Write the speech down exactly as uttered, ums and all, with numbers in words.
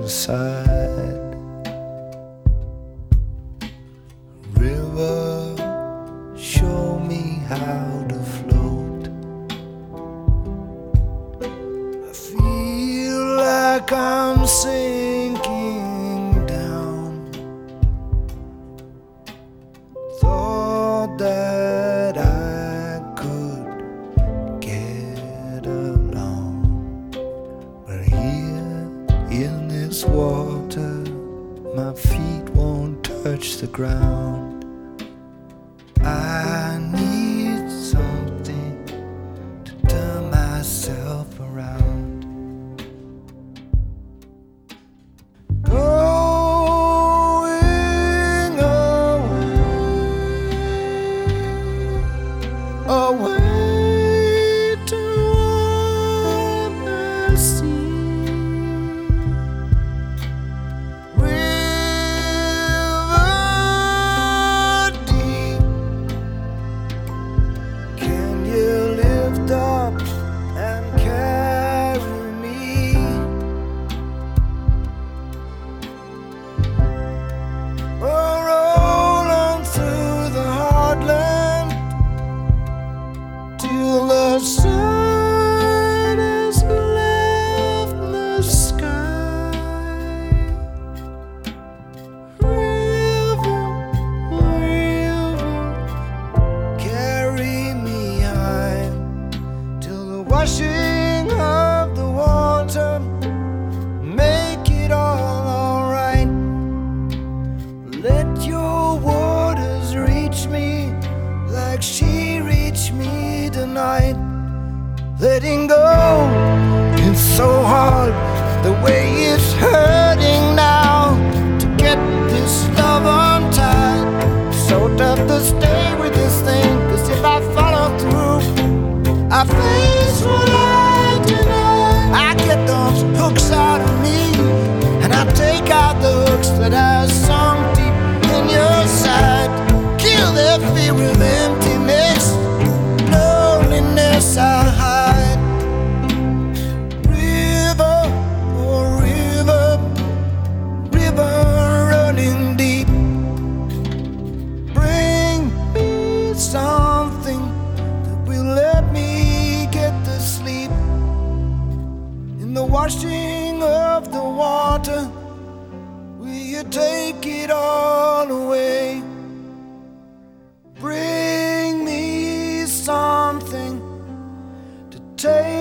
inside. River, show me how to float. I feel like I'm sinking down. Thought that I could get along, but here in this water my feet won't touch the ground. I need something to turn myself around. Going away, away toward the sea. River deep, can you lift up and carry me? Or roll on through the heartland till the sun has left the sky. River, river, carry me high till the washing of the water make it all alright. Let your waters reach me like she reached me tonight. Letting go, it's so hard the way it's hurting now. To get this love untied, so tough to stay with this thing. Cause if I follow through, I face what I deny. I get those hooks out of me, and I take out the hooks that I sunk deep in your side. Kill the fear of emptiness, loneliness I hide. River, oh river, river running deep, bring me something that will let me get to sleep. In the washing of the water, will you take it all away? Bring me something to take